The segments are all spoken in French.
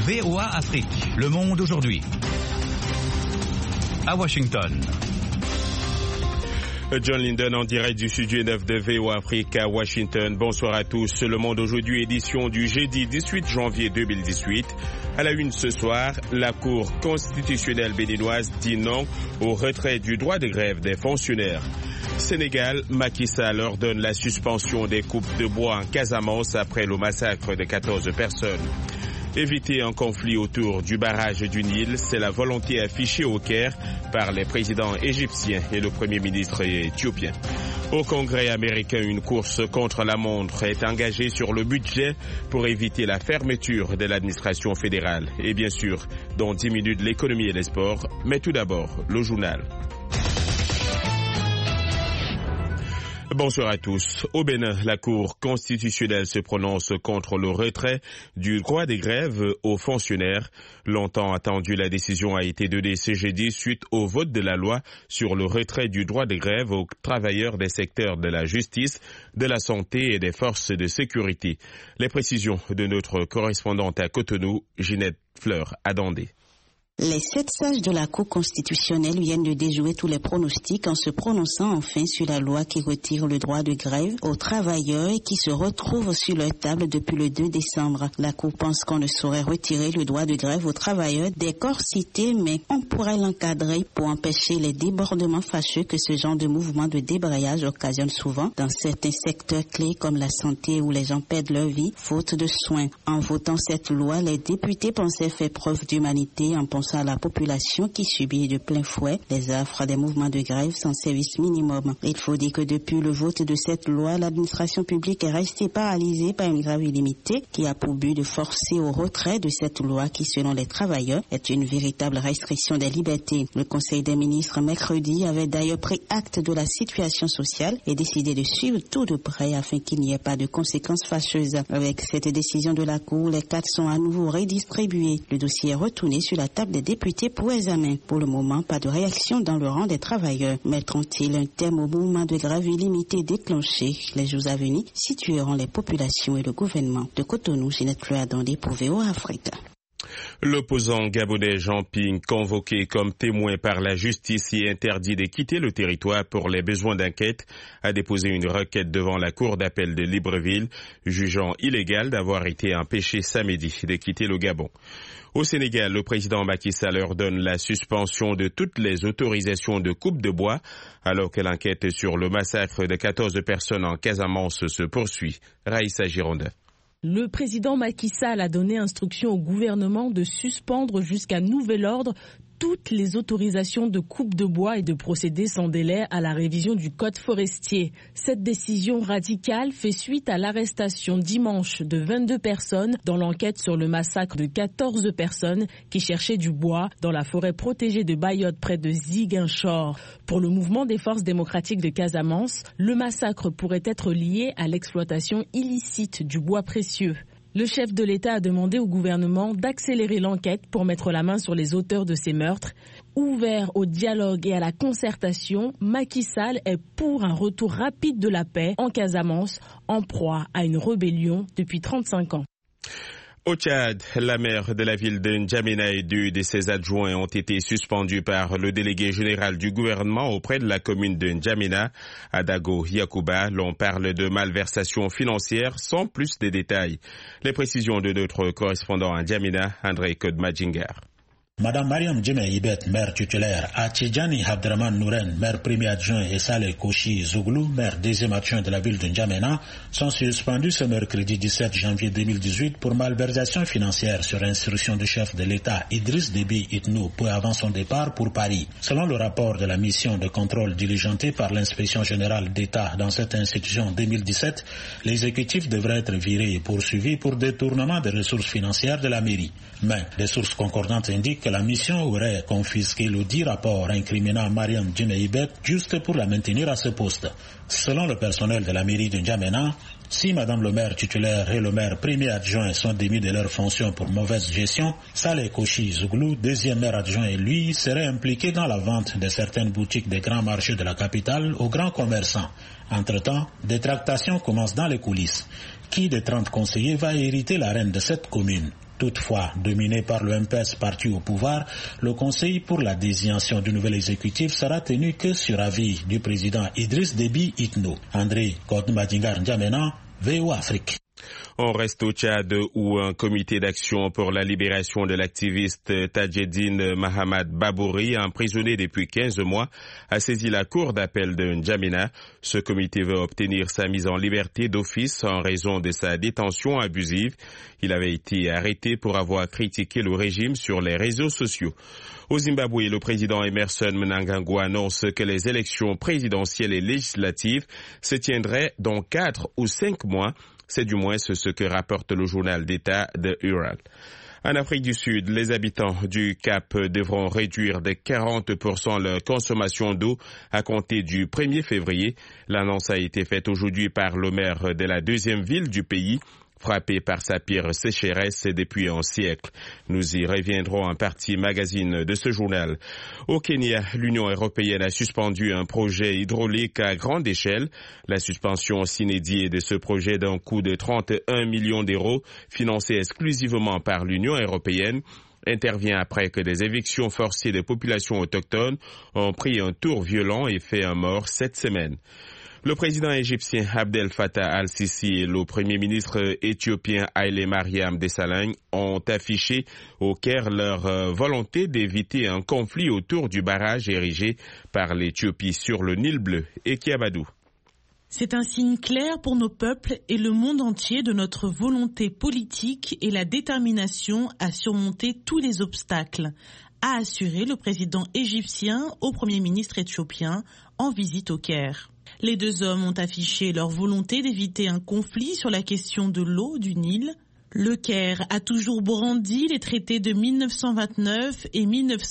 VOA Afrique, le monde aujourd'hui. À Washington. John Linden en direct du studio 9 de VOA Afrique à Washington. Bonsoir à tous. Le monde aujourd'hui, édition du jeudi 18 janvier 2018. À la une ce soir, la Cour constitutionnelle béninoise dit non au retrait du droit de grève des fonctionnaires. Sénégal, Macky Sall ordonne la suspension des coupes de bois en Casamance après le massacre de 14 personnes. Éviter un conflit autour du barrage du Nil, c'est la volonté affichée au Caire par les présidents égyptiens et le premier ministre éthiopien. Au Congrès américain, une course contre la montre est engagée sur le budget pour éviter la fermeture de l'administration fédérale. Et bien sûr, dans 10 minutes, l'économie et les sports. Mais tout d'abord, le journal. Bonsoir à tous. Au Bénin, la Cour constitutionnelle se prononce contre le retrait du droit des grèves aux fonctionnaires. Longtemps attendu, la décision a été donnée ce jeudi suite au vote de la loi sur le retrait du droit de grève aux travailleurs des secteurs de la justice, de la santé et des forces de sécurité. Les précisions de notre correspondante à Cotonou, Ginette Fleur-Adandé. Les 7 sages de la Cour constitutionnelle viennent de déjouer tous les pronostics en se prononçant enfin sur la loi qui retire le droit de grève aux travailleurs et qui se retrouvent sur leur table depuis le 2 décembre. La Cour pense qu'on ne saurait retirer le droit de grève aux travailleurs des corps cités, mais on pourrait l'encadrer pour empêcher les débordements fâcheux que ce genre de mouvement de débrayage occasionne souvent dans certains secteurs clés comme la santé où les gens perdent leur vie faute de soins. En votant cette loi, les députés pensaient faire preuve d'humanité en pensant à la population qui subit de plein fouet les affres des mouvements de grève sans service minimum. Il faut dire que depuis le vote de cette loi, l'administration publique est restée paralysée par une grève illimitée qui a pour but de forcer au retrait de cette loi qui, selon les travailleurs, est une véritable restriction des libertés. Le Conseil des ministres, mercredi, avait d'ailleurs pris acte de la situation sociale et décidé de suivre tout de près afin qu'il n'y ait pas de conséquences fâcheuses. Avec cette décision de la Cour, les cartes sont à nouveau redistribuées. Le dossier est retourné sur la table des députés pour examen. Pour le moment, pas de réaction dans le rang des travailleurs. Mettront-ils un terme au mouvement de grève illimité déclenché? Les jours à venir situeront les populations et le gouvernement. De Cotonou, Ginette Fleur-Adandé pour VOA Afrique. L'opposant gabonais Jean Ping, convoqué comme témoin par la justice et interdit de quitter le territoire pour les besoins d'enquête, a déposé une requête devant la cour d'appel de Libreville, jugeant illégal d'avoir été empêché samedi de quitter le Gabon. Au Sénégal, le président Macky Sall ordonne la suspension de toutes les autorisations de coupe de bois, alors que l'enquête sur le massacre de 14 personnes en Casamance se poursuit. Raïssa Gironda. Le président Macky Sall a donné instruction au gouvernement de suspendre jusqu'à nouvel ordre toutes les autorisations de coupe de bois et de procéder sans délai à la révision du code forestier. Cette décision radicale fait suite à l'arrestation dimanche de 22 personnes dans l'enquête sur le massacre de 14 personnes qui cherchaient du bois dans la forêt protégée de Bayotte près de Ziguinchor. Pour le mouvement des forces démocratiques de Casamance, le massacre pourrait être lié à l'exploitation illicite du bois précieux. Le chef de l'État a demandé au gouvernement d'accélérer l'enquête pour mettre la main sur les auteurs de ces meurtres. Ouvert au dialogue et à la concertation, Macky Sall est pour un retour rapide de la paix en Casamance, en proie à une rébellion depuis 35 ans. Au Tchad, la maire de la ville de N'Djamena et 2 de ses adjoints ont été suspendus par le délégué général du gouvernement auprès de la commune de N'Djamena. Adago Yacouba, l'on parle de malversation financière sans plus de détails. Les précisions de notre correspondant à N'Djamena, André Kodmadjingar. Madame Mariam Djemé Ibet, maire titulaire, Atidjani Abdraman Nouren, maire premier adjoint et Saleh Koshi Zouglou, maire deuxième adjoint de la ville de N'Djamena, sont suspendus ce mercredi 17 janvier 2018 pour malversation financière sur instruction du chef de l'État Idriss Déby Itnou peu avant son départ pour Paris. Selon le rapport de la mission de contrôle diligentée par l'inspection générale d'État dans cette institution en 2017, l'exécutif devrait être viré et poursuivi pour détournement des ressources financières de la mairie. Mais des sources concordantes indiquent que la mission aurait confisqué le dit rapport incriminant Mariam Djemé Ibet juste pour la maintenir à ce poste. Selon le personnel de la mairie de N'Djamena, si Madame le maire titulaire et le maire premier adjoint sont démis de leurs fonctions pour mauvaise gestion, Saleh Koshi Zouglou, deuxième maire adjoint et lui, seraient impliqués dans la vente de certaines boutiques des grands marchés de la capitale aux grands commerçants. Entre-temps, des tractations commencent dans les coulisses. Qui des 30 conseillers va hériter la reine de cette commune? Toutefois, dominé par le MPS parti au pouvoir, le Conseil pour la désignation du nouvel exécutif sera tenu que sur avis du président Idriss Déby Itno. André Kodmadingar N'Djamena, VOA Afrique. On reste au Tchad où un comité d'action pour la libération de l'activiste Tadjedine Mahamad Babouri, emprisonné depuis 15 mois, a saisi la cour d'appel de N'Djamena. Ce comité veut obtenir sa mise en liberté d'office en raison de sa détention abusive. Il avait été arrêté pour avoir critiqué le régime sur les réseaux sociaux. Au Zimbabwe, le président Emmerson Mnangagwa annonce que les élections présidentielles et législatives se tiendraient dans 4 ou 5 mois. C'est du moins ce que rapporte le journal d'État de Herald. En Afrique du Sud, les habitants du Cap devront réduire de 40% leur consommation d'eau à compter du 1er février. L'annonce a été faite aujourd'hui par le maire de la deuxième ville du pays, frappé par sa pire sécheresse depuis un siècle. Nous y reviendrons en partie magazine de ce journal. Au Kenya, l'Union européenne a suspendu un projet hydraulique à grande échelle. La suspension s'inédite de ce projet d'un coût de 31 millions d'euros, financé exclusivement par l'Union européenne, intervient après que des évictions forcées de populations autochtones ont pris un tour violent et fait un mort cette semaine. Le président égyptien Abdel Fattah al-Sisi et le premier ministre éthiopien Haïlé Mariam Desalegn ont affiché au Caire leur volonté d'éviter un conflit autour du barrage érigé par l'Éthiopie sur le Nil bleu. Ekiabadou. C'est un signe clair pour nos peuples et le monde entier de notre volonté politique et la détermination à surmonter tous les obstacles, a assuré le président égyptien au premier ministre éthiopien en visite au Caire. Les deux hommes ont affiché leur volonté d'éviter un conflit sur la question de l'eau du Nil. Le Caire a toujours brandi les traités de 1929 et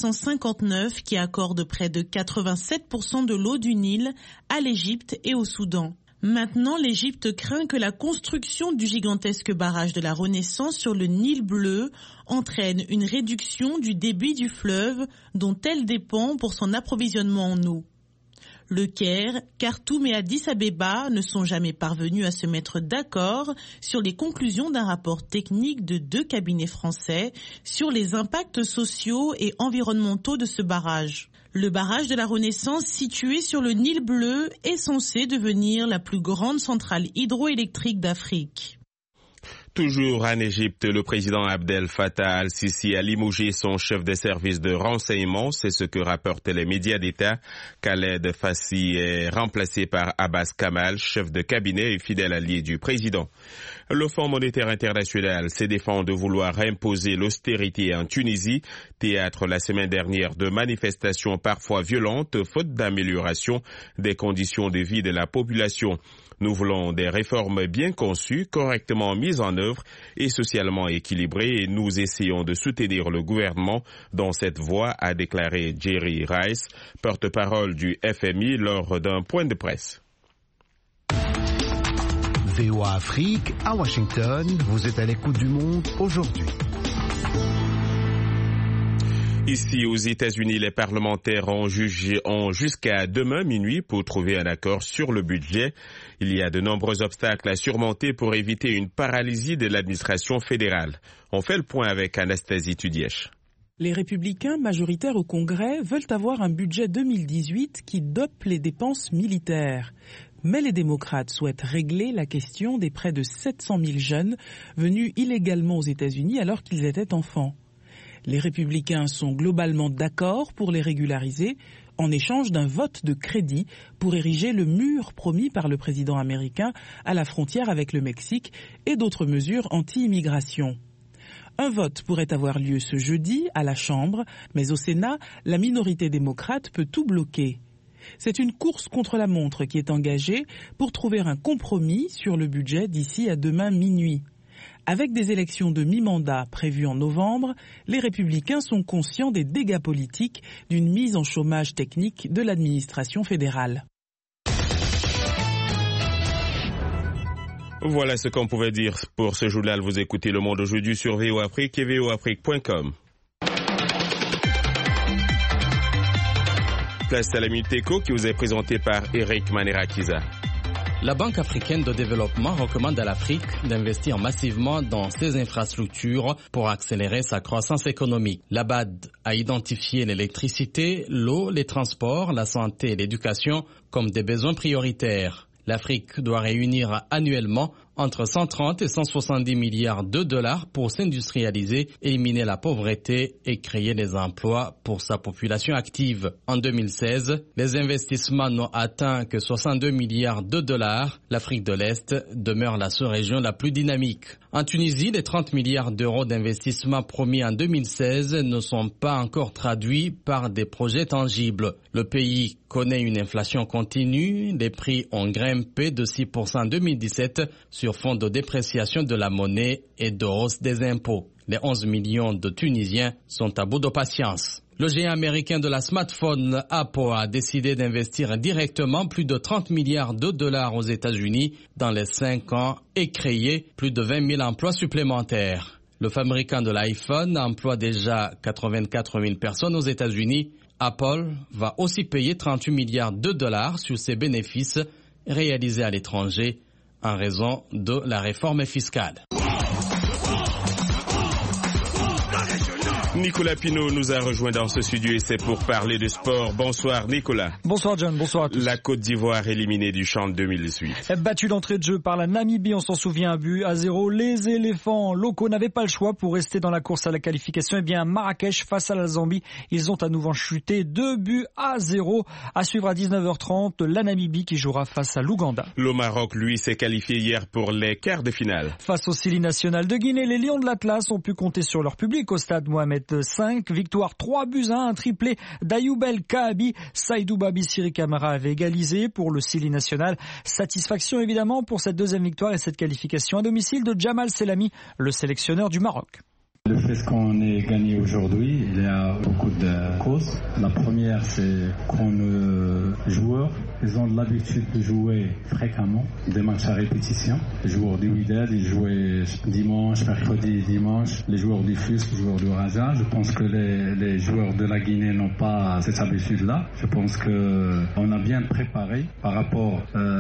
1959 qui accordent près de 87% de l'eau du Nil à l'Égypte et au Soudan. Maintenant, l'Égypte craint que la construction du gigantesque barrage de la Renaissance sur le Nil bleu entraîne une réduction du débit du fleuve dont elle dépend pour son approvisionnement en eau. Le Caire, Khartoum et Addis Abeba ne sont jamais parvenus à se mettre d'accord sur les conclusions d'un rapport technique de 2 cabinets français sur les impacts sociaux et environnementaux de ce barrage. Le barrage de la Renaissance, situé sur le Nil bleu, est censé devenir la plus grande centrale hydroélectrique d'Afrique. Toujours en Égypte, le président Abdel Fattah al-Sisi a limogé son chef de service de renseignement. C'est ce que rapportent les médias d'État. Khaled Fassi est remplacé par Abbas Kamal, chef de cabinet et fidèle allié du président. Le Fonds monétaire international se défend de vouloir imposer l'austérité en Tunisie, théâtre la semaine dernière de manifestations parfois violentes faute d'amélioration des conditions de vie de la population. Nous voulons des réformes bien conçues, correctement mises en œuvre et socialement équilibrées et nous essayons de soutenir le gouvernement dans cette voie, a déclaré Jerry Rice, porte-parole du FMI lors d'un point de presse. VOA Afrique, à Washington, vous êtes à l'écoute du monde aujourd'hui. Ici, aux États-Unis, les parlementaires ont jusqu'à demain minuit pour trouver un accord sur le budget. Il y a de nombreux obstacles à surmonter pour éviter une paralysie de l'administration fédérale. On fait le point avec Anastasie Tudièche. Les républicains majoritaires au Congrès veulent avoir un budget 2018 qui dope les dépenses militaires. Mais les démocrates souhaitent régler la question des près de 700 000 jeunes venus illégalement aux États-Unis alors qu'ils étaient enfants. Les républicains sont globalement d'accord pour les régulariser en échange d'un vote de crédit pour ériger le mur promis par le président américain à la frontière avec le Mexique et d'autres mesures anti-immigration. Un vote pourrait avoir lieu ce jeudi à la Chambre, mais au Sénat, la minorité démocrate peut tout bloquer. C'est une course contre la montre qui est engagée pour trouver un compromis sur le budget d'ici à demain minuit. Avec des élections de mi-mandat prévues en novembre, les républicains sont conscients des dégâts politiques d'une mise en chômage technique de l'administration fédérale. Voilà ce qu'on pouvait dire pour ce journal. Vous écoutez Le Monde aujourd'hui sur VOA Afrique et voafrique.com. Place à la Minute Éco qui vous est présentée par Eric Manerakiza. La Banque africaine de développement recommande à l'Afrique d'investir massivement dans ses infrastructures pour accélérer sa croissance économique. La BAD a identifié l'électricité, l'eau, les transports, la santé et l'éducation comme des besoins prioritaires. L'Afrique doit réunir annuellement entre 130 et 170 milliards de dollars pour s'industrialiser, éliminer la pauvreté et créer des emplois pour sa population active. En 2016, les investissements n'ont atteint que 62 milliards de dollars. L'Afrique de l'Est demeure la sous-région la plus dynamique. En Tunisie, les 30 milliards d'euros d'investissement promis en 2016 ne sont pas encore traduits par des projets tangibles. Le pays connaît une inflation continue. Les prix ont grimpé de 6% en 2017 sur fond de dépréciation de la monnaie et de hausse des impôts. Les 11 millions de Tunisiens sont à bout de patience. Le géant américain de la smartphone Apple a décidé d'investir directement plus de 30 milliards de dollars aux États-Unis dans les 5 ans et créer plus de 20 000 emplois supplémentaires. Le fabricant de l'iPhone emploie déjà 84 000 personnes aux États-Unis. Apple va aussi payer 38 milliards de dollars sur ses bénéfices réalisés à l'étranger en raison de la réforme fiscale. Nicolas Pinault nous a rejoint dans ce studio et c'est pour parler de sport. Bonsoir Nicolas. Bonsoir John, bonsoir à tous. La Côte d'Ivoire éliminée du CHAN 2018. Battue d'entrée de jeu par la Namibie, on s'en souvient, 1-0. Les éléphants locaux n'avaient pas le choix pour rester dans la course à la qualification. Eh bien, à Marrakech, face à la Zambie, ils ont à nouveau chuté 2-0. À suivre à 19h30, la Namibie qui jouera face à l'Ouganda. Le Maroc, lui, s'est qualifié hier pour les quarts de finale. Face au Sili national de Guinée, les Lions de l'Atlas ont pu compter sur leur public au stade Mohamed 5, victoire 3-1, un triplé d'Ayoub El Kaabi. Saïdou Babi Siri Camara avait égalisé pour le Sili national. Satisfaction évidemment pour cette deuxième victoire et cette qualification à domicile de Jamal Selami, le sélectionneur du Maroc. Le fait qu'on ait gagné aujourd'hui, il y a beaucoup de causes. La première, c'est qu'on joueurs, ils ont l'habitude de jouer fréquemment des matchs à répétition. Les joueurs du Wydad, ils jouaient dimanche, mercredi, dimanche. Les joueurs du FUS, les joueurs du Raja. Je pense que les joueurs de la Guinée n'ont pas cette habitude-là. Je pense qu'on a bien préparé par rapport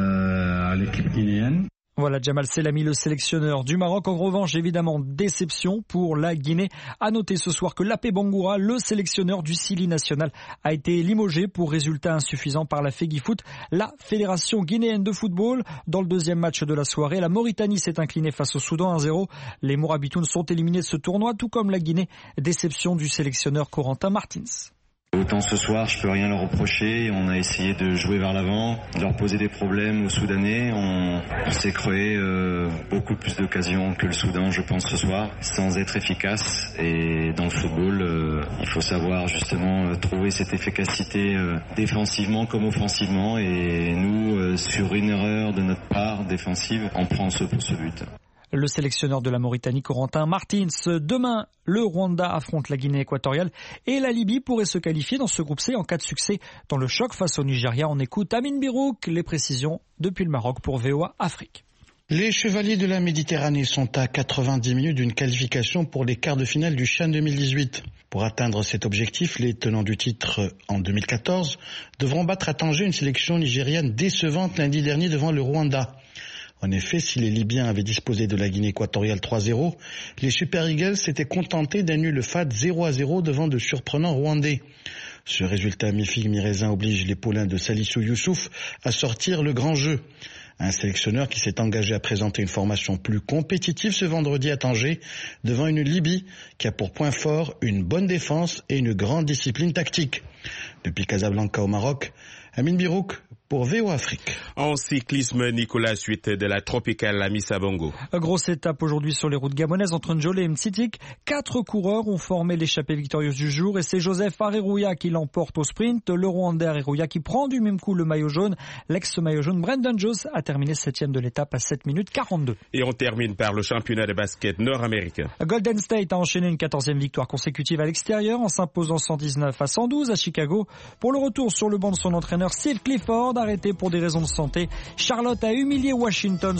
à l'équipe guinéenne. Voilà Jamal Selami, le sélectionneur du Maroc. En revanche, évidemment, déception pour la Guinée. À noter ce soir que Lapé Bangoura, le sélectionneur du Sili national, a été limogé pour résultat insuffisant par la FEGIFOOT, la Fédération guinéenne de football. Dans le deuxième match de la soirée, la Mauritanie s'est inclinée face au Soudan 1-0. Les Morabitounes sont éliminés de ce tournoi, tout comme la Guinée. Déception du sélectionneur Corentin Martins. Autant ce soir, je peux rien leur reprocher. On a essayé de jouer vers l'avant, de leur poser des problèmes aux Soudanais. On s'est créé beaucoup plus d'occasions que le Soudan, je pense, ce soir, sans être efficace. Et dans le football, il faut savoir justement trouver cette efficacité défensivement comme offensivement. Et nous, sur une erreur de notre part défensive, on prend ce but. Le sélectionneur de la Mauritanie, Corentin Martins. Demain, le Rwanda affronte la Guinée équatoriale et la Libye pourrait se qualifier dans ce groupe C en cas de succès dans le choc face au Nigeria. On écoute Amine Birouk, les précisions depuis le Maroc pour VOA Afrique. Les Chevaliers de la Méditerranée sont à 90 minutes d'une qualification pour les quarts de finale du CHAN 2018. Pour atteindre cet objectif, les tenants du titre en 2014 devront battre à Tanger une sélection nigériane décevante lundi dernier devant le Rwanda. En effet, si les Libyens avaient disposé de la Guinée équatoriale 3-0, les Super Eagles s'étaient contentés d'un nul fat 0-0 devant de surprenants Rwandais. Ce résultat mi-figue mi-raisin oblige les Paulins de Salissou Youssouf à sortir le grand jeu. Un sélectionneur qui s'est engagé à présenter une formation plus compétitive ce vendredi à Tanger devant une Libye qui a pour point fort une bonne défense et une grande discipline tactique. Depuis Casablanca au Maroc, Amine Birouk pour VOA Afrique. En cyclisme, Nicolas, suite de la tropicale à Missa Bongo. Grosse étape aujourd'hui sur les routes gabonaises entre Njolé et Mtsitik. 4 coureurs ont formé l'échappée victorieuse du jour et c'est Joseph Areruya qui l'emporte au sprint. Le Rwandais Areruya qui prend du même coup le maillot jaune. L'ex-maillot jaune Brendan Jones a terminé 7e de l'étape à 7 minutes 42. Et on termine par le championnat de basket nord-américain. Golden State a enchaîné une 14e victoire consécutive à l'extérieur en s'imposant 119-112 à Chicago. Pour le retour sur le banc de son entraîneur Steve Clifford, arrêté pour des raisons de santé, Charlotte a humilié Washington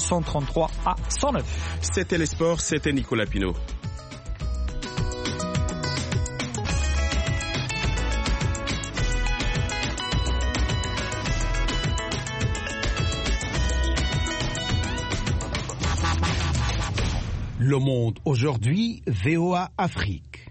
133-109. C'était les sports, c'était Nicolas Pinault. Le Monde aujourd'hui, VOA Afrique.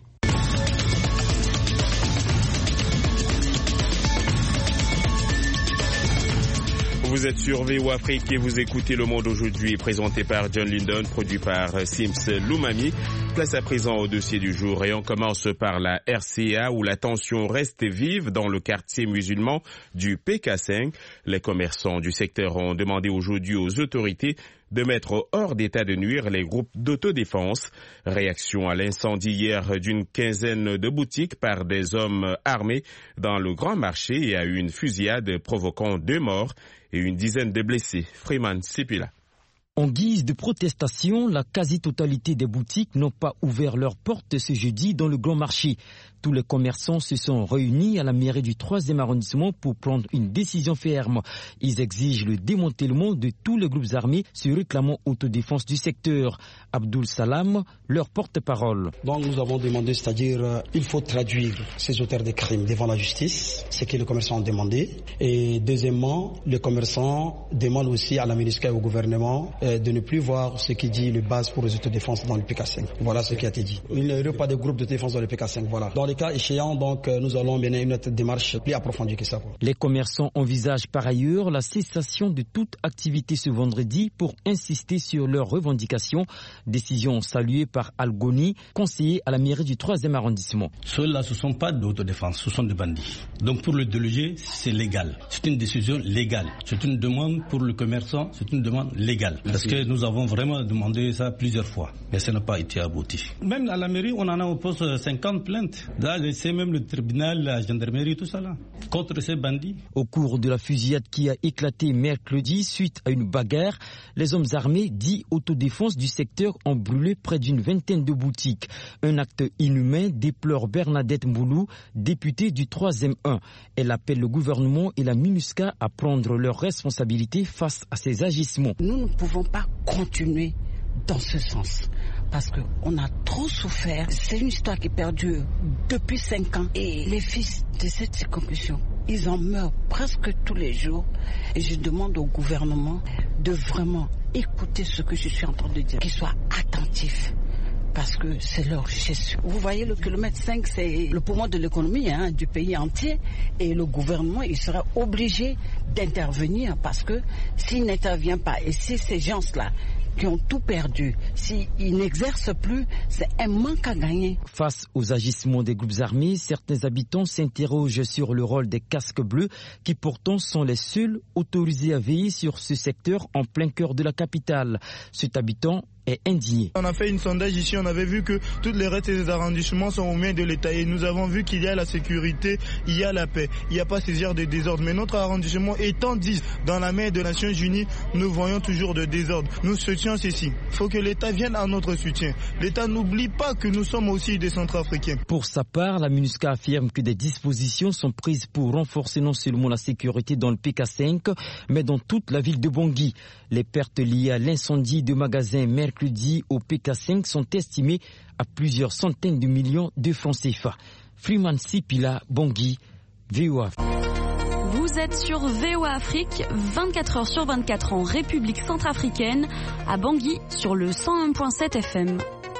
Vous êtes sur VOA Afrique et vous écoutez Le Monde aujourd'hui, présenté par John Lindon, produit par Sims Loumami. Place à présent au dossier du jour et on commence par la RCA où la tension reste vive dans le quartier musulman du PK5. Les commerçants du secteur ont demandé aujourd'hui aux autorités de mettre hors d'état de nuire les groupes d'autodéfense. Réaction à l'incendie hier d'une quinzaine de boutiques par des hommes armés dans le Grand Marché et à une fusillade provoquant 2 morts et une dizaine de blessés. Freeman Sipila. En guise de protestation, la quasi-totalité des boutiques n'ont pas ouvert leurs portes ce jeudi dans le Grand Marché. Tous les commerçants se sont réunis à la mairie du 3e arrondissement pour prendre une décision ferme. Ils exigent le démantèlement de tous les groupes armés se réclamant autodéfense du secteur. Abdul Salam, leur porte-parole. Donc nous avons demandé, c'est-à-dire il faut traduire ces auteurs de crimes devant la justice, ce que les commerçants ont demandé. Et deuxièmement, les commerçants demandent aussi à la MINUSCA et au gouvernement de ne plus voir ce qui dit le base pour les autodéfenses dans le PK5. Voilà ce qui a été dit. Il n'y aurait pas de groupe de défense dans le PK5. Voilà. Dans les cas échéants, donc, nous allons mener une démarche plus approfondie que ça. Les commerçants envisagent par ailleurs la cessation de toute activité ce vendredi pour insister sur leurs revendications. Décision saluée par Al-Goni, conseiller à la mairie du 3e arrondissement. Ceux-là, ce ne sont pas d'autodéfense, ce sont des bandits. Donc pour le déloger, c'est légal. C'est une décision légale. C'est une demande pour le commerçant, c'est une demande légale. Parce que nous avons vraiment demandé ça plusieurs fois, mais ça n'a pas été abouti. Même à la mairie, on en a au poste 50 plaintes. Là, c'est même le tribunal, la gendarmerie, tout ça là, contre ces bandits. Au cours de la fusillade qui a éclaté mercredi suite à une bagarre, les hommes armés dits autodéfense du secteur ont brûlé près d'une vingtaine de boutiques. Un acte inhumain, déplore Bernadette Mboulou, députée du 3e 1. Elle appelle le gouvernement et la MINUSCA à prendre leurs responsabilités face à ces agissements. Nous ne pouvons pas continuer dans ce sens parce qu'on a trop souffert. C'est une histoire qui perdure depuis 5 ans et les fils de cette circonscription, ils en meurent presque tous les jours et je demande au gouvernement de vraiment écouter ce que je suis en train de dire, qu'ils soient attentifs. Parce que c'est leur richesse. Vous voyez, le kilomètre 5, c'est le poumon de l'économie du pays entier. Et le gouvernement, il sera obligé d'intervenir parce que s'il n'intervient pas, et si ces gens-là qui ont tout perdu, s'ils n'exercent plus, c'est un manque à gagner. Face aux agissements des groupes armés, certains habitants s'interrogent sur le rôle des casques bleus qui pourtant sont les seuls autorisés à veiller sur ce secteur en plein cœur de la capitale. Cet habitant est indigné. On a fait une sondage ici, on avait vu que tous les restes des arrondissements sont aux mains de l'État et nous avons vu qu'il y a la sécurité, il y a la paix, il n'y a pas ces heures de désordre. Mais notre arrondissement étant 10 dans la main des Nations Unies, nous voyons toujours de désordre. Nous soutiens ceci. Il faut que l'État vienne à notre soutien. L'État n'oublie pas que nous sommes aussi des Centrafricains. Pour sa part, la MINUSCA affirme que des dispositions sont prises pour renforcer non seulement la sécurité dans le PK5, mais dans toute la ville de Bangui. Les pertes liées à l'incendie de magasins mercredi au PK5 sont estimées à plusieurs centaines de millions de francs CFA. Freeman Sipila, Bangui, VOA. Vous êtes sur VOA Afrique, 24 heures sur 24 en République centrafricaine, à Bangui sur le 101.7 FM.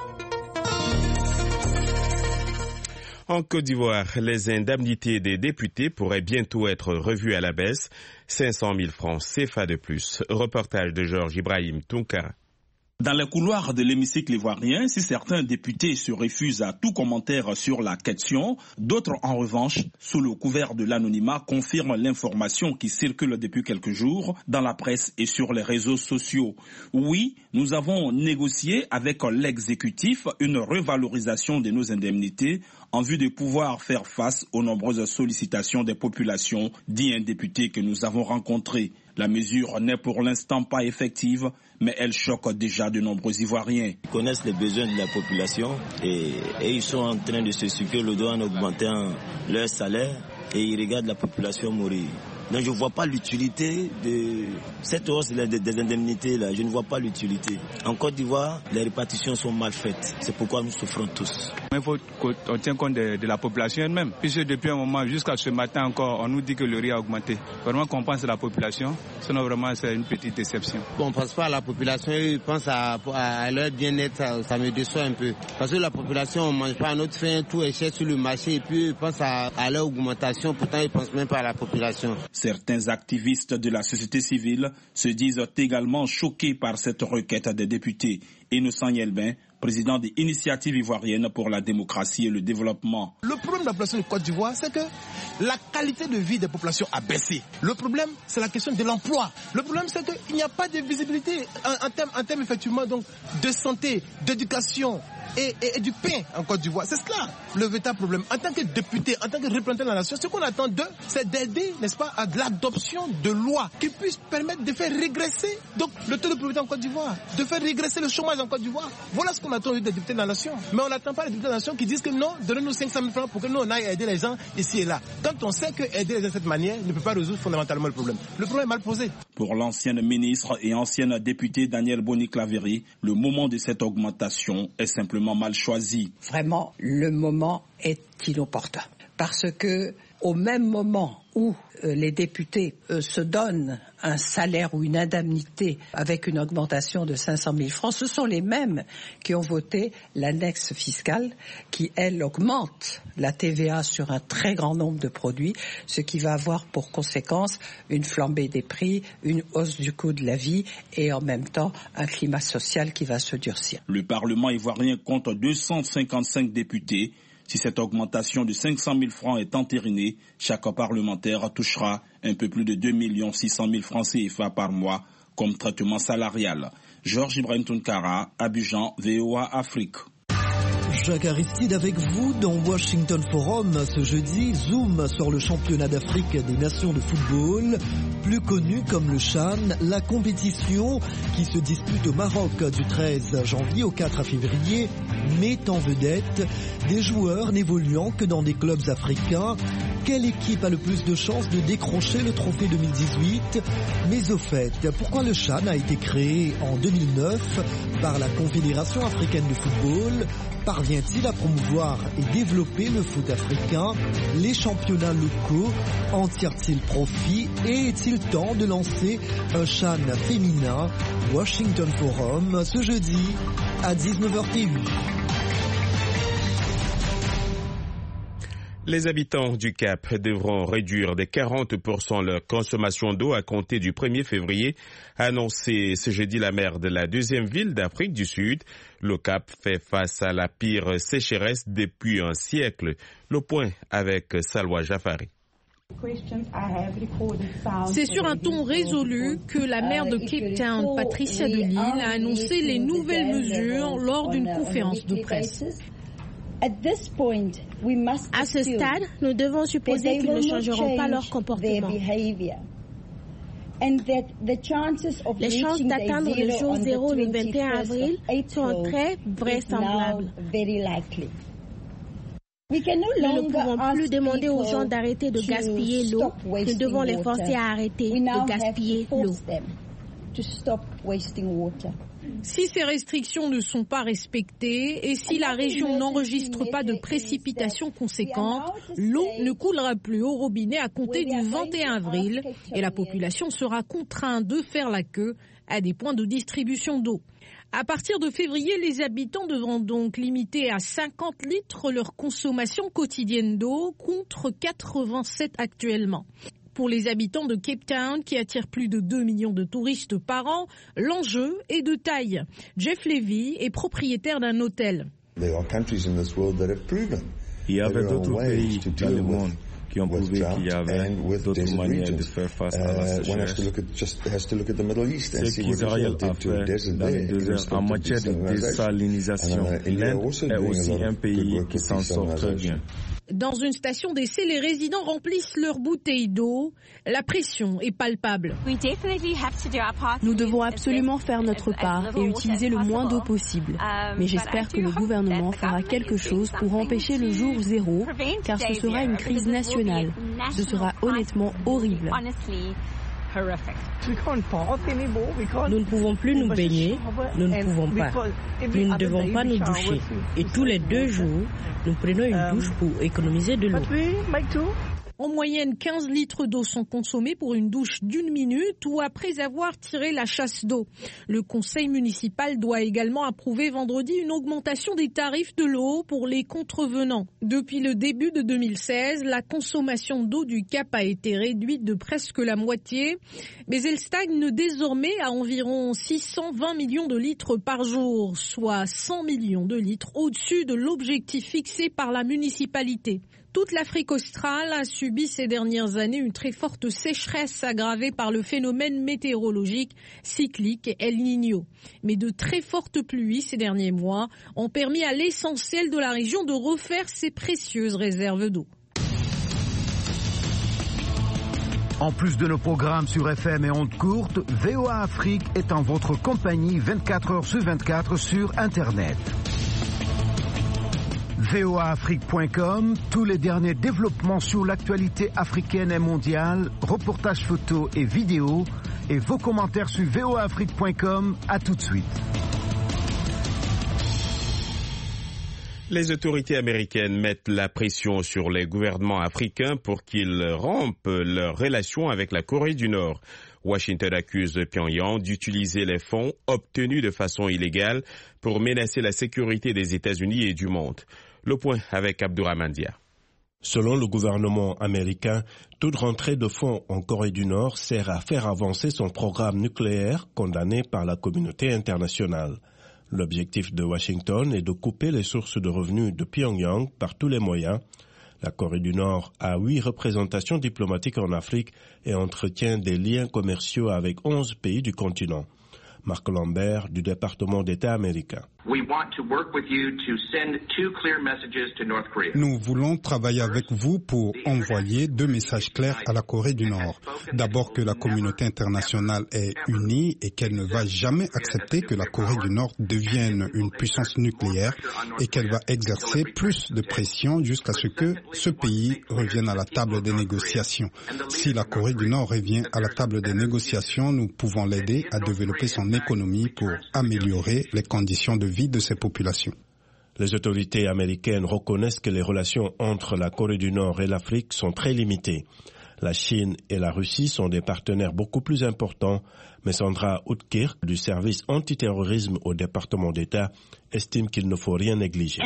En Côte d'Ivoire, les indemnités des députés pourraient bientôt être revues à la baisse. 500 000 francs CFA de plus. Reportage de Georges Ibrahim Tounkara. Dans les couloirs de l'hémicycle ivoirien, si certains députés se refusent à tout commentaire sur la question, d'autres en revanche, sous le couvert de l'anonymat, confirment l'information qui circule depuis quelques jours dans la presse et sur les réseaux sociaux. Oui, nous avons négocié avec l'exécutif une revalorisation de nos indemnités en vue de pouvoir faire face aux nombreuses sollicitations des populations, dit un député que nous avons rencontré. La mesure n'est pour l'instant pas effective, mais elle choque déjà de nombreux Ivoiriens. Ils connaissent les besoins de la population et ils sont en train de se sucrer le doigt en augmentant leur salaire et ils regardent la population mourir. Donc je ne vois pas l'utilité de cette hausse des indemnités là. Je ne vois pas l'utilité. En Côte d'Ivoire, les répartitions sont mal faites. C'est pourquoi nous souffrons tous. Il faut qu'on tienne compte de la population elle-même. Puisque depuis un moment, jusqu'à ce matin encore, on nous dit que le riz a augmenté. Vraiment qu'on pense à la population, sinon vraiment c'est une petite déception. On ne pense pas à la population, ils pensent à leur bien-être, ça me déçoit un peu. Parce que la population, on ne mange pas à notre faim, tout est cher sur le marché et puis ils pensent à leur augmentation, pourtant ils ne pensent même pas à la population. Certains activistes de la société civile se disent également choqués par cette requête des députés. Innocent Yelbin, président des initiatives ivoiriennes pour la démocratie et le développement. Le problème de la population de Côte d'Ivoire, c'est que la qualité de vie des populations a baissé. Le problème, c'est la question de l'emploi. Le problème, c'est qu'il n'y a pas de visibilité en termes effectivement donc, de santé, d'éducation et du pain en Côte d'Ivoire. C'est cela le véritable problème. En tant que député, en tant que représentant de la nation, ce qu'on attend d'eux, c'est d'aider, n'est-ce pas, à l'adoption de lois qui puissent permettre de faire régresser donc, le taux de pauvreté en Côte d'Ivoire, de faire régresser le chômage en Côte d'Ivoire. Voilà ce qu'on attend des députés de la nation. Mais on n'attend pas les députés de la nation qui disent que non, donnez-nous 500 000 francs pour que nous on aille aider les gens ici et là. Quand on sait que aider les gens de cette manière ne peut pas résoudre fondamentalement le problème. Le problème est mal posé. Pour l'ancienne ministre et ancienne députée Danielle Boni-Claverie, le moment de cette augmentation est simplement mal choisi. Vraiment, le moment est inopportun. Parce que au même moment où les députés se donnent un salaire ou une indemnité avec une augmentation de 500 000 francs, ce sont les mêmes qui ont voté l'annexe fiscale qui, elle, augmente la TVA sur un très grand nombre de produits, ce qui va avoir pour conséquence une flambée des prix, une hausse du coût de la vie et en même temps un climat social qui va se durcir. Le Parlement ivoirien compte 255 députés. Si cette augmentation de 500 000 francs est entérinée, chaque parlementaire touchera un peu plus de 2 600 000 francs CFA par mois comme traitement salarial. Georges Ibrahim Tounkara, Abidjan, VOA Afrique. Jacques Aristide avec vous dans Washington Forum. Ce jeudi, zoom sur le championnat d'Afrique des nations de football, plus connu comme le CHAN, la compétition qui se dispute au Maroc du 13 janvier au 4 février, met en vedette des joueurs n'évoluant que dans des clubs africains. Quelle équipe a le plus de chances de décrocher le trophée 2018? Mais au fait, pourquoi le CHAN a été créé en 2009 par la Confédération africaine de football? Parvient-il à promouvoir et développer le foot africain? Les championnats locaux en tirent-ils profit? Et est-il temps de lancer un CHAN féminin? Washington Forum ce jeudi à 19h08. Les habitants du Cap devront réduire de 40% leur consommation d'eau à compter du 1er février, a annoncé ce jeudi la maire de la deuxième ville d'Afrique du Sud. Le Cap fait face à la pire sécheresse depuis un siècle. Le point avec Salwa Jafari. C'est sur un ton résolu que la maire de Cape Town, Patricia de Lille, a annoncé les nouvelles mesures lors d'une conférence de presse. À ce stade, nous devons supposer qu'ils ne changeront pas leur comportement. Les chances d'atteindre le jour zéro le 21 avril sont très vraisemblables. Nous ne pouvons plus demander aux gens d'arrêter de gaspiller l'eau. Nous devons les forcer à arrêter de gaspiller l'eau. Si ces restrictions ne sont pas respectées et si la région n'enregistre pas de précipitations conséquentes, l'eau ne coulera plus au robinet à compter du 21 avril et la population sera contrainte de faire la queue à des points de distribution d'eau. À partir de février, les habitants devront donc limiter à 50 litres leur consommation quotidienne d'eau contre 87 actuellement. Pour les habitants de Cape Town, qui attirent plus de 2 millions de touristes par an, l'enjeu est de taille. Jeff Levy est propriétaire d'un hôtel. Il y avait d'autres pays dans le monde qui ont prouvé qu'il y avait d'autres manières de faire face à la sécheresse. Ce qu'Israël a fait dans le désert en matière de désalinisation, l'Inde est aussi un pays qui s'en sort très bien. Dans une station d'essai, les résidents remplissent leurs bouteilles d'eau. La pression est palpable. Nous devons absolument faire notre part et utiliser le moins d'eau possible. Mais j'espère que le gouvernement fera quelque chose pour empêcher le jour zéro, car ce sera une crise nationale. Ce sera honnêtement horrible. Nous ne pouvons plus nous baigner, nous ne pouvons pas. Nous ne devons pas nous doucher. Et tous les 2 jours, nous prenons une douche pour économiser de l'eau. En moyenne, 15 litres d'eau sont consommés pour une douche d'1 minute ou après avoir tiré la chasse d'eau. Le conseil municipal doit également approuver vendredi une augmentation des tarifs de l'eau pour les contrevenants. Depuis le début de 2016, la consommation d'eau du Cap a été réduite de presque la moitié, mais elle stagne désormais à environ 620 millions de litres par jour, soit 100 millions de litres au-dessus de l'objectif fixé par la municipalité. Toute l'Afrique australe a subi ces dernières années une très forte sécheresse aggravée par le phénomène météorologique cyclique El Niño. Mais de très fortes pluies ces derniers mois ont permis à l'essentiel de la région de refaire ses précieuses réserves d'eau. En plus de nos programmes sur FM et ondes courtes, VOA Afrique est en votre compagnie 24 heures sur 24 sur Internet. voaafrique.com, tous les derniers développements sur l'actualité africaine et mondiale, reportages photos et vidéos, et vos commentaires sur voaafrique.com. À tout de suite. Les autorités américaines mettent la pression sur les gouvernements africains pour qu'ils rompent leurs relations avec la Corée du Nord. Washington accuse Pyongyang d'utiliser les fonds obtenus de façon illégale pour menacer la sécurité des États-Unis et du monde. Le point avec Abdourahmane Dia. Selon le gouvernement américain, toute rentrée de fonds en Corée du Nord sert à faire avancer son programme nucléaire condamné par la communauté internationale. L'objectif de Washington est de couper les sources de revenus de Pyongyang par tous les moyens. La Corée du Nord a 8 représentations diplomatiques en Afrique et entretient des liens commerciaux avec 11 pays du continent. Marc Lambert du département d'État américain. Nous voulons travailler avec vous pour envoyer 2 messages clairs à la Corée du Nord. D'abord que la communauté internationale est unie et qu'elle ne va jamais accepter que la Corée du Nord devienne une puissance nucléaire et qu'elle va exercer plus de pression jusqu'à ce que ce pays revienne à la table des négociations. Si la Corée du Nord revient à la table des négociations, nous pouvons l'aider à développer son économie pour améliorer les conditions de vie de ses populations. Les autorités américaines reconnaissent que les relations entre la Corée du Nord et l'Afrique sont très limitées. La Chine et la Russie sont des partenaires beaucoup plus importants, mais Sandra Outkirk du service antiterrorisme au département d'État estime qu'il ne faut rien négliger.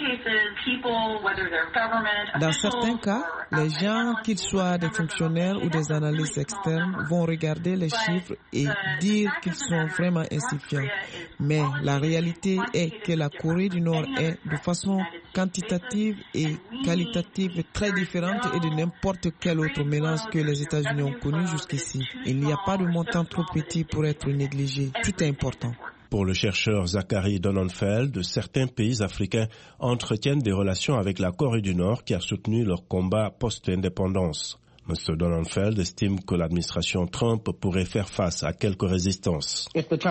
Dans certains cas, les gens, qu'ils soient des fonctionnaires ou des analystes externes, vont regarder les chiffres et dire qu'ils sont vraiment insuffisants. Mais la réalité est que la Corée du Nord est, de façon quantitative et qualitative, très différente et de n'importe quel autre mélange que les États-Unis ont connu jusqu'ici. Il n'y a pas de montant trop petit pour être négligé. Tout est important. Pour le chercheur Zachary Donenfeld, certains pays africains entretiennent des relations avec la Corée du Nord qui a soutenu leur combat post-indépendance. M. Donenfeld estime que l'administration Trump pourrait faire face à quelques résistances.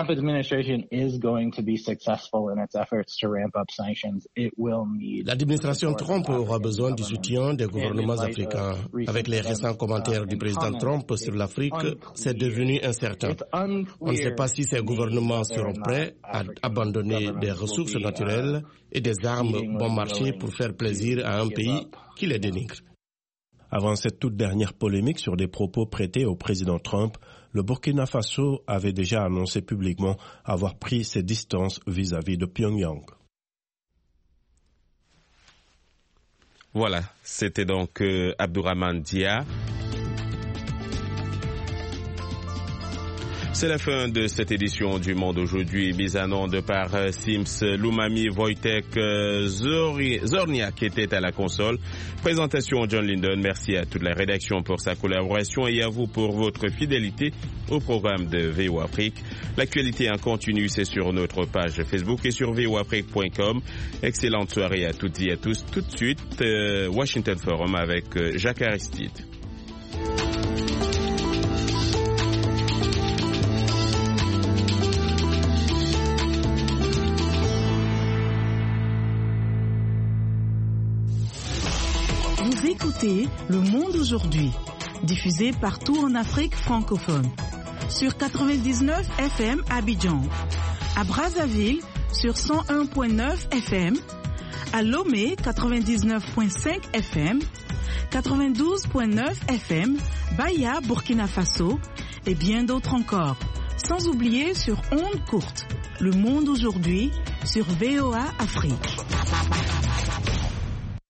L'administration Trump aura besoin du soutien des gouvernements africains. Avec les récents commentaires du président Trump sur l'Afrique, c'est devenu incertain. On ne sait pas si ces gouvernements seront prêts à abandonner des ressources naturelles et des armes bon marché pour faire plaisir à un pays qui les dénigre. Avant cette toute dernière polémique sur des propos prêtés au président Trump, le Burkina Faso avait déjà annoncé publiquement avoir pris ses distances vis-à-vis de Pyongyang. Voilà, c'était donc Abdourahmane Dia. C'est la fin de cette édition du Monde aujourd'hui, mise en onde par Sims Loumami, Wojtek Zorniak qui était à la console. Présentation John Linden. Merci à toute la rédaction pour sa collaboration et à vous pour votre fidélité au programme de VOA Afrique. L'actualité en continu, c'est sur notre page Facebook et sur voafrique.com. Excellente soirée à toutes et à tous. Tout de suite, Washington Forum avec Jacques Aristide. Vous écoutez Le Monde aujourd'hui, diffusé partout en Afrique francophone. Sur 99 FM à Abidjan, à Brazzaville sur 101.9 FM, à Lomé 99.5 FM, 92.9 FM, Baya, Burkina Faso et bien d'autres encore. Sans oublier sur ondes courtes, Le Monde aujourd'hui sur VOA Afrique.